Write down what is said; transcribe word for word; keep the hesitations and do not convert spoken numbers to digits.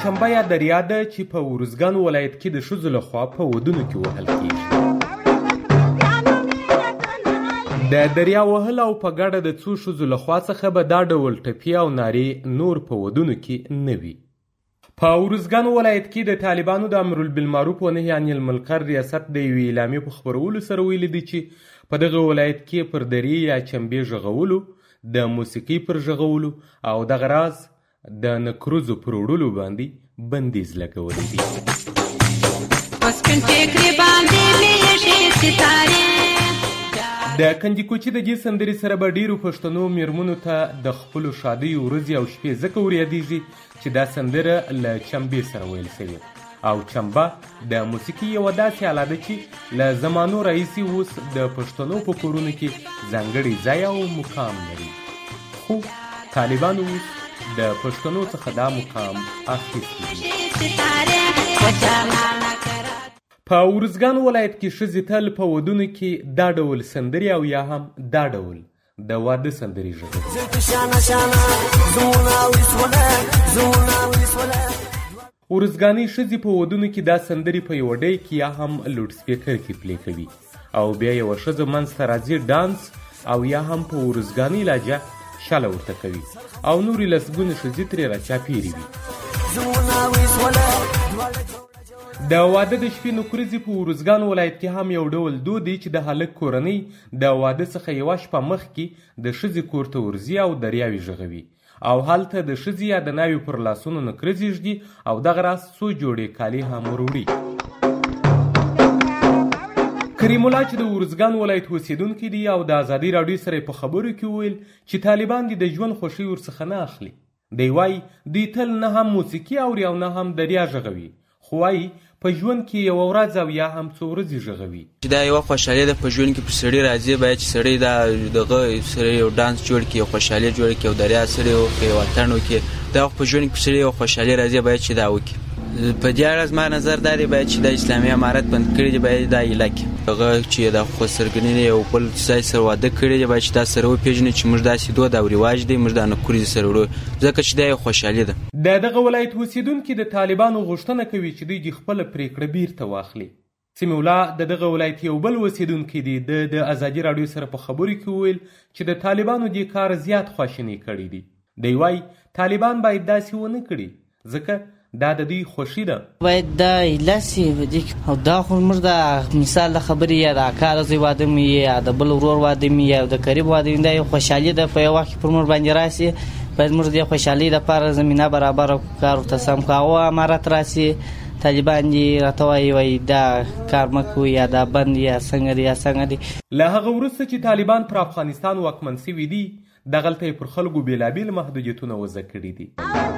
چمبه یا دریا ده چې په ارزګان ولایت کې د ښځو لخوا په ودونو کې وهل کیږي. د دریا وهل او په ګډه د څو ښځو لخوا څخه به دا ډول ټپي او نارې نور په ودونو کې نه وي. په ارزګان ولایت کې د طالبانو د امرالبالمعروف و نهي عن المنکر ریاست د یوې اعلامیې په خپرولو سره ویلي دي چې په دغه ولایت کې پر درې یا چمبې غږولو، د موسیقۍ پر غږولو او دغه راز د نکروزو پر وړلو باندې بندیز لګولی دی. د کنجکوچي د دې سندرې سره به ډیرو پښتنو میرمنو ته د خپلو شادیو ورځې او شپې ځکه وریادیږي چې دا سندره له چمبې سره ویل شوې او چمبه د موسیقي یوه داسې آله ده چې له زمانو راهیسې اوس د پښتنو په کورونو کې ځانګړی ځای او مقام لري. خو طالبانو اوس د پښتنو څخه دا مقام اخیستی دی. په ارزګان ولایت کې ښځې تل په ودونو کې دا ډول سندرې او یا هم دا ډول د واده سندرې غږوي. ارزګانۍ ښځې په ودونو کې دا سندرې په یوه ډۍ کې یا هم لوډ سپیکر کې پلی کوي او بیا یوه ښځه منځ ته راځي ډانس او یا هم په ارزګانۍ لهجه شاله ورته کوي او نورې لسګونې ښځې ترې راچاپېرې وي. د واده د شپې نکریزې په ارزګان ولایت کې هم یو ږول دود دی چې د هلک کورنۍ د واده څخه یوه شپه مخکې د ښځې کور ته ورځي او دریاوې غږوي او هلته د ښځې یا د ناوې پر لاسونو نکریزې ږدي او دغه راز څو جوړې کالي هم وروړي. کریم الله چې د ارزګان ولایت اوسیدونکی دی او د ازادۍ راډیو سره په خبرو کې وویل چې طالبان دې د ژوند خوښۍ ورڅخه نه اخلي. دی وایي دوی تل نه هم موسیقي اوري او نه هم دریا غږوي، خو وایي په ژوند کې یوه ورځ او یا هم څو ورځې غږوي. دا یوه خوشحالي ده په ژوند کې، پر سړي راځي باید چې سړی دا دغه سره یو ډانس جوړ کړي، یو خوشحالي جوړ کړي، یو دریا سره وکړي، یو وطن وکړي. دا په ژوند کې پر سړي یو خوشحالي راځي باید چې دا وکړي. په دې اړه زما نظر دا دی باید چې د اسلامي امارت بند کړي دي، باید دا ایله کړي هغه چې د خسرګنۍ یو بل ځای سره واده کړي دي باید چې دا سره وپېژني چې موږ داسې دود او رواج دی، موږ دا نکریزې سره وړو ځکه چې دا یو خوشحالي ده. د دغه ولایت اوسیدونکي د طالبانو غوښتنه کوي چې دوی د خپله پرېکړه بیرته واخلي. سمیع الله د دغه ولایت یو بل اوسیدونکی دی د د ازادي راډیو سره په خبرو کې وویل چې د طالبانو دې کار زیات خواشینی کړی دی. دی وایي طالبان باید داسې ونه کړي ځکه دا د دوی خوښي ده. باید دا ایله سي او دا خو موږ د مثال د خبرې یا د اکا زوی واده مې یا د بل ورور واده مې یا د قریب واده مې دا یو خوشحالي ده په یو وخت کې پر موږ باندې راسي. باید موږ د خوشحالۍ دپاره زمینه برابره کړو، کار ورته سم کړو. هغه امارت راسي طالبان دي راته وایي وایي دا کار مه کوئ یا دا بند یا څنګه دی یا څنګه دی. له هغه وروسته چې طالبان پر افغانستان واکمن سوي دي دغلته یې پر خلکو بېلابېل محدودیتونه وضع کړي دي.